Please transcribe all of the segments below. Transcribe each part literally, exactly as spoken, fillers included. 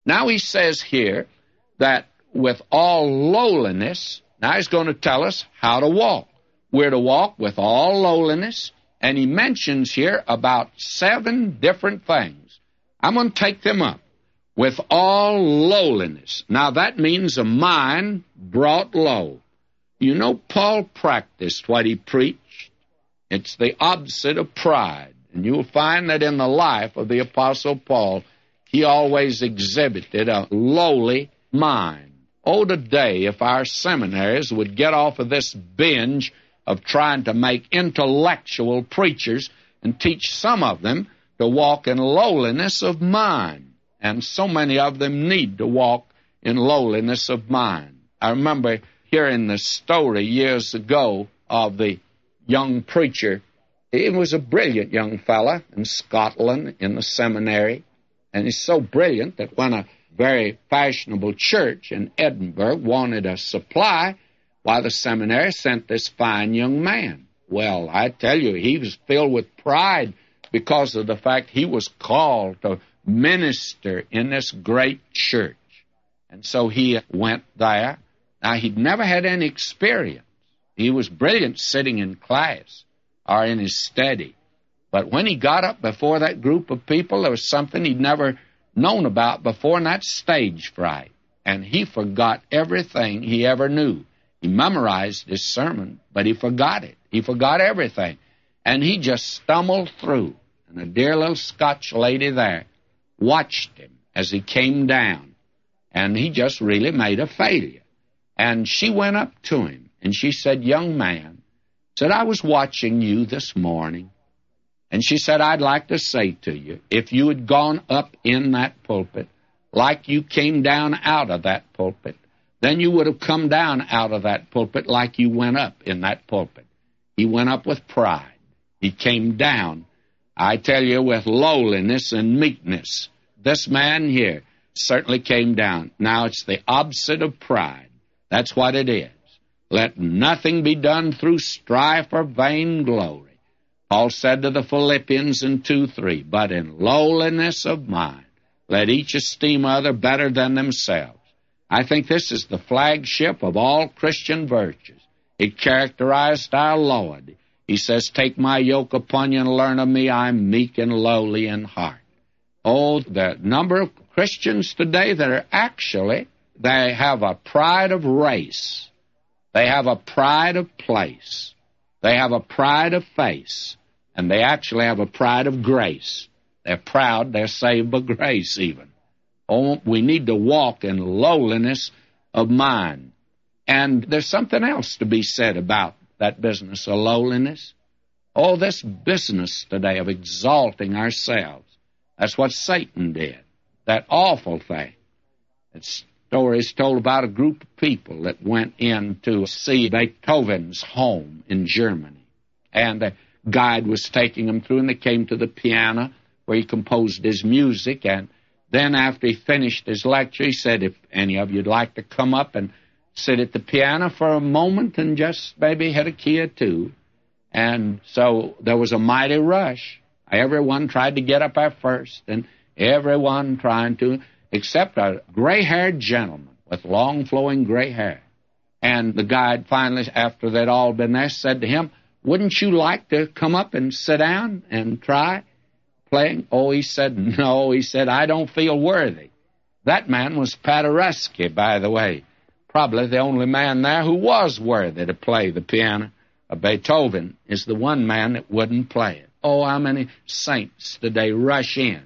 Now he says here that with all lowliness, now he's going to tell us how to walk. We're to walk with all lowliness, and he mentions here about seven different things. I'm going to take them up. With all lowliness. Now that means a mind brought low. You know, Paul practiced what he preached. It's the opposite of pride. And you'll find that in the life of the Apostle Paul, he always exhibited a lowly mind. Oh, today, if our seminaries would get off of this binge of trying to make intellectual preachers and teach some of them to walk in lowliness of mind. And so many of them need to walk in lowliness of mind. I remember hearing the story years ago of the young preacher. He was a brilliant young fella in Scotland in the seminary. And he's so brilliant that when a very fashionable church in Edinburgh wanted a supply, why, the seminary sent this fine young man. Well, I tell you, he was filled with pride because of the fact he was called to minister in this great church. And so he went there. Now, he'd never had any experience. He was brilliant sitting in class or in his study. But when he got up before that group of people, there was something he'd never known about before, and that's stage fright. And he forgot everything he ever knew. He memorized his sermon, but he forgot it. He forgot everything. And he just stumbled through. And a dear little Scotch lady there watched him as he came down, and he just really made a failure. And she went up to him, and she said, "Young man," said, "I was watching you this morning." And she said, "I'd like to say to you, if you had gone up in that pulpit like you came down out of that pulpit, then you would have come down out of that pulpit like you went up in that pulpit." He went up with pride. He came down, I tell you, with lowliness and meekness. This man here certainly came down. Now, it's the opposite of pride. That's what it is. Let nothing be done through strife or vain glory. Paul said to the Philippians in two three, "But in lowliness of mind, let each esteem other better than themselves." I think this is the flagship of all Christian virtues. It characterized our Lord. He says, "Take my yoke upon you and learn of me. I'm meek and lowly in heart." Oh, the number of Christians today that are actually, they have a pride of race. They have a pride of place. They have a pride of face. And they actually have a pride of grace. They're proud they're saved by grace even. Oh, we need to walk in lowliness of mind. And there's something else to be said about that business of lowliness. Oh, this business today of exalting ourselves. That's what Satan did. That awful thing. That story is told about a group of people that went in to see Beethoven's home in Germany. And the guide was taking them through, and they came to the piano where he composed his music. And then after he finished his lecture, he said, "If any of you'd like to come up and sit at the piano for a moment and just maybe hit a key or two." And so there was a mighty rush. Everyone tried to get up there first, and everyone trying to, except a gray-haired gentleman with long flowing gray hair. And the guide finally, after they'd all been there, said to him, "Wouldn't you like to come up and sit down and try playing?" Oh, he said, "No," he said, "I don't feel worthy." That man was Paderewski, by the way. Probably the only man there who was worthy to play the piano. Beethoven is the one man that wouldn't play it. Oh, how many saints today rush in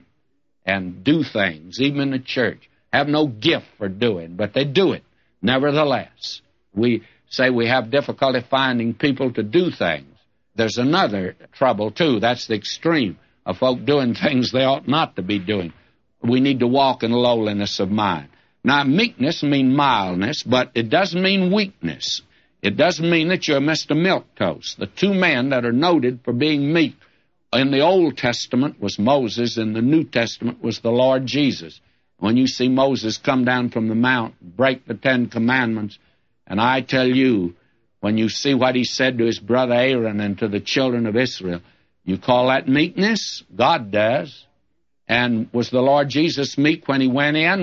and do things, even in the church, have no gift for doing, but they do it nevertheless. We say we have difficulty finding people to do things. There's another trouble, too. That's the extreme of folk doing things they ought not to be doing. We need to walk in lowliness of mind. Now, meekness means mildness, but it doesn't mean weakness. It doesn't mean that you're Mister Milquetoast. The two men that are noted for being meek in the Old Testament was Moses, and the New Testament was the Lord Jesus. When you see Moses come down from the mount, break the Ten Commandments, and I tell you, when you see what he said to his brother Aaron and to the children of Israel, you call that meekness? God does. And was the Lord Jesus meek when he went in?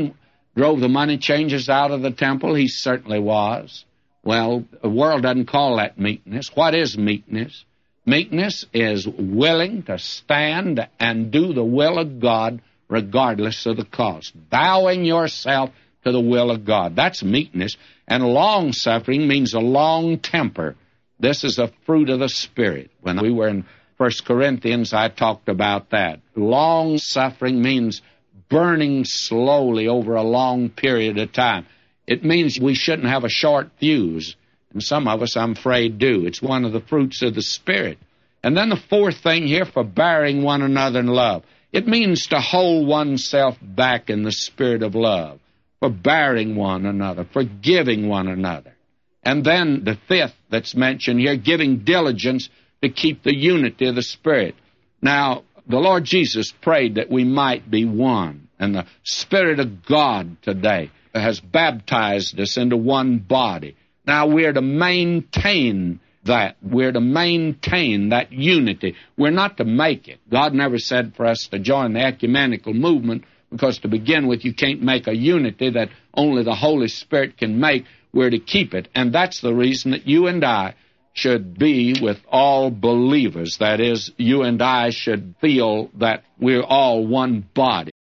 drove the money changers out of the temple? He certainly was. Well, the world doesn't call that meekness. What is meekness? Meekness is willing to stand and do the will of God regardless of the cost. Bowing yourself to the will of God. That's meekness. And long-suffering means a long temper. This is a fruit of the Spirit. When we were in First Corinthians, I talked about that. Long-suffering means burning slowly over a long period of time. It means we shouldn't have a short fuse. And some of us, I'm afraid, do. It's one of the fruits of the Spirit. And then the fourth thing here, forbearing one another in love. It means to hold oneself back in the spirit of love, forbearing one another, forgiving one another. And then the fifth that's mentioned here, giving diligence to keep the unity of the Spirit. Now, the Lord Jesus prayed that we might be one, and the Spirit of God today has baptized us into one body. Now, we're to maintain that. We're to maintain that unity. We're not to make it. God never said for us to join the ecumenical movement, because to begin with, you can't make a unity that only the Holy Spirit can make. We're to keep it. And that's the reason that you and I should be with all believers. That is, you and I should feel that we're all one body.